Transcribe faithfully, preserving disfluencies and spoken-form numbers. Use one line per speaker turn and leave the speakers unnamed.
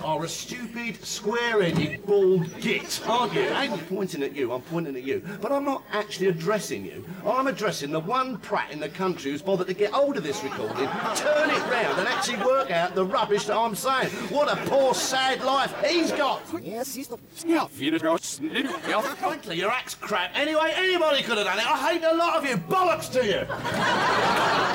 are a stupid, square-headed, bald git, aren't you? I ain't pointing at you, I'm pointing at you. But I'm not actually addressing you. I'm addressing the one prat in the country who's bothered to get hold of this recording, turn it round and actually work out the rubbish that I'm saying. What a poor, sad life he's got.
Yes, he's the... Yeah,
Frankly, your act's crap. Anyway, anybody could have done it. I hate a lot of you. Bollocks to you.